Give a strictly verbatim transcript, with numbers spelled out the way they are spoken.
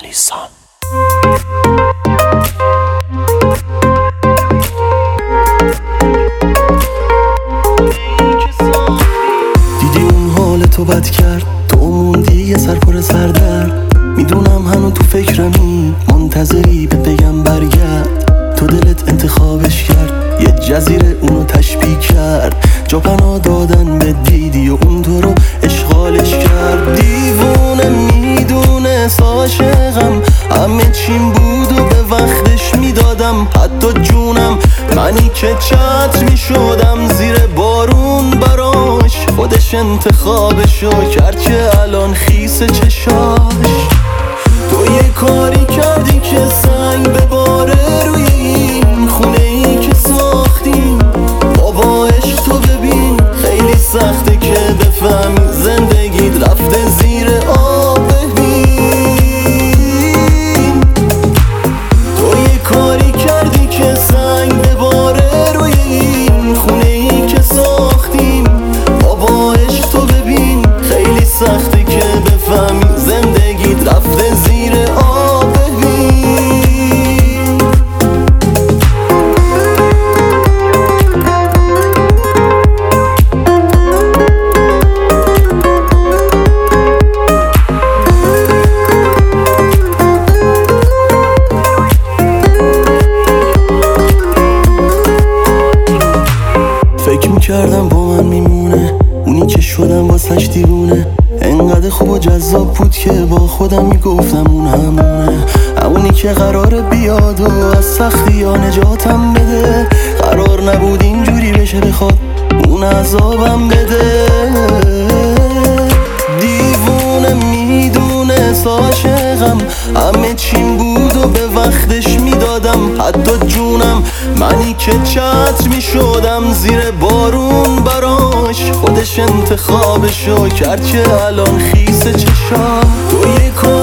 علیسان. دیدی اون حال تو بد کرد، تو موندی یه سر پر سردرد. میدونم هنو تو فکرمی، منتظری به بگم برگرد. تو دلت انتخابش کرد، یه جزیره اونو تشبیه کرد. جا پناه دادن به دیدی و اون تو رو اشغالش کرد. دیوونه میدونست عاشقم، همه چیم بود و به وقتش میدادم. حتی جونم منی که چتر میشدم زیر بارون براش. خودش انتخابشو کرد که الان خیس چشاش. تو یه کاری کردی که سنگ بباره روی این خونه ای که ساختیم. بابا عشق تو ببین خیلی سخته که بفهمی زندگیت رفته زیر آب. ببین تو یه کاری کردی که سنگ بباره روی این خونه ای که ساختیم. بابا عشق تو ببین خیلی سخته که بفهمی زندگیت رفته زیر آب. فکر میکردم با من میمونه، اونی که شدم واسش دیوونه. انقدر خوب و جذاب بود که با خودم میگفتم اون همونه. همونی که قراره بیاد و از سختی ها نجاتم بده. قرار نبود اینجوری بشه بخواد اون عذابم بده. دیوونه میدونست عاشقم، همه چیم بود و به وقتش میدادم. حتی جونم منی که چتر میشدم زیر بارون براش. خودش انتخابشو کرد که الان خیس چشا. تو یه